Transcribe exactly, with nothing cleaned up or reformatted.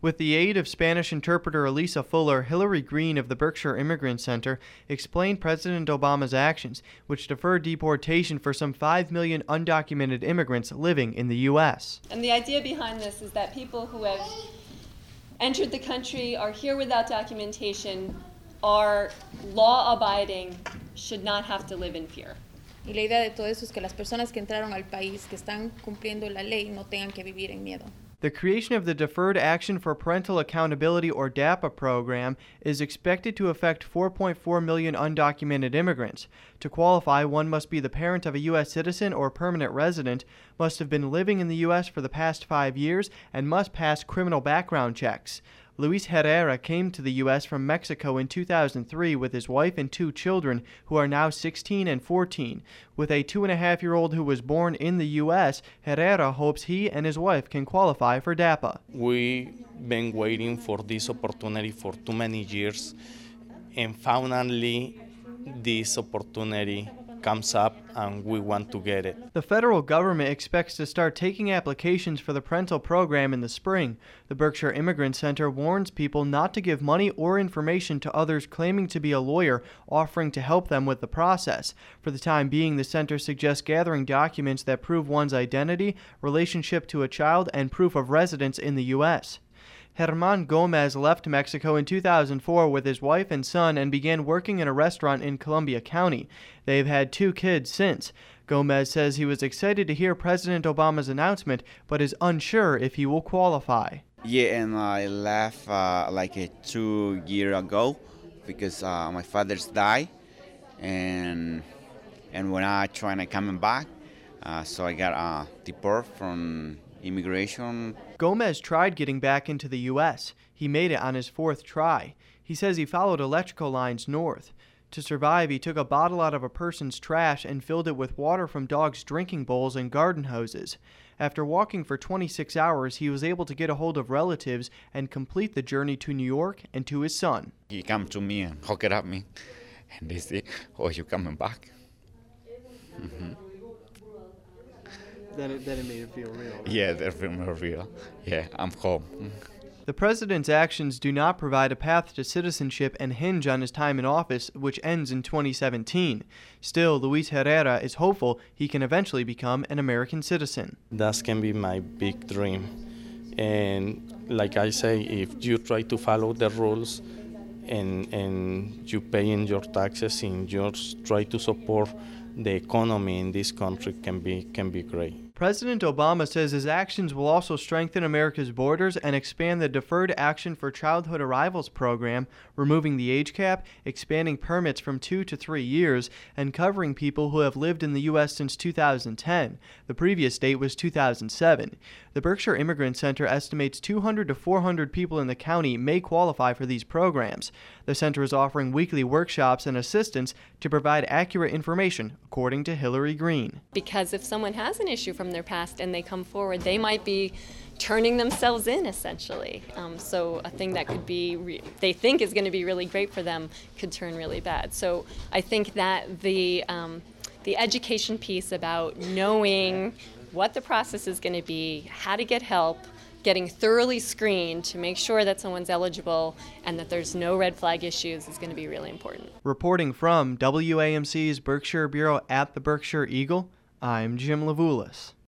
With the aid of Spanish interpreter Elisa Fuller, Hillary Green of the Berkshire Immigrant Center explained President Obama's actions, which deferred deportation for some five million undocumented immigrants living in the U S. And the idea behind this is that people who have entered the country, are here without documentation, are law-abiding, should not have to live in fear. Y la idea de todo eso es que las personas que entraron al país, que están cumpliendo la ley, no tengan que vivir en miedo. The creation of the Deferred Action for Parental Accountability, or DAPA program, is expected to affect four point four million undocumented immigrants. To qualify, one must be the parent of a U S citizen or permanent resident, must have been living in the U S for the past five years, and must pass criminal background checks. Luis Herrera came to the U S from Mexico in two thousand three with his wife and two children, who are now sixteen and fourteen. With a two-and-a-half-year-old who was born in the U S, Herrera hopes he and his wife can qualify for DAPA. We've been waiting for this opportunity for too many years, and finally this opportunity comes up and we want to get it. The federal government expects to start taking applications for the parental program in the spring. The Berkshire Immigrant Center warns people not to give money or information to others claiming to be a lawyer offering to help them with the process. For the time being, the center suggests gathering documents that prove one's identity, relationship to a child, and proof of residence in the U S. Herman Gomez left Mexico in two thousand four with his wife and son and began working in a restaurant in Columbia County. They've had two kids since. Gomez says he was excited to hear President Obama's announcement, but is unsure if he will qualify. Yeah, and I left uh, like a two years ago because uh, my father's died, and and when I trying to coming back, uh, so I got uh, deported from immigration. Gomez tried getting back into the U S. He made it on his fourth try. He says he followed electrical lines north. To survive, he took a bottle out of a person's trash and filled it with water from dogs' drinking bowls and garden hoses. After walking for twenty-six hours, he was able to get a hold of relatives and complete the journey to New York and to his son. He come to me and hooked up me, and they say, "Oh, you coming back?" Mm-hmm. Then it, then it made it feel real. Right? Yeah, that felt real. Yeah, I'm home. The president's actions do not provide a path to citizenship and hinge on his time in office, which ends in twenty seventeen. Still, Luis Herrera is hopeful he can eventually become an American citizen. That can be my big dream. And like I say, if you try to follow the rules and, and you pay in your taxes and you try to support the economy in this country, can be can be great. President Obama says his actions will also strengthen America's borders and expand the Deferred Action for Childhood Arrivals program, removing the age cap, expanding permits from two to three years, and covering people who have lived in the U S since two thousand ten. The previous date was two thousand seven. The Berkshire Immigrant Center estimates two hundred to four hundred people in the county may qualify for these programs. The center is offering weekly workshops and assistance to provide accurate information, according to Hillary Green. Because if someone has an issue from their past and they come forward, they might be turning themselves in, essentially. Um, so a thing that could be, re- they think is going to be really great for them could turn really bad. So I think that the um, the education piece about knowing what the process is going to be, how to get help, getting thoroughly screened to make sure that someone's eligible and that there's no red flag issues is going to be really important. Reporting from W A M C's Berkshire Bureau at the Berkshire Eagle, I'm Jim Levulis.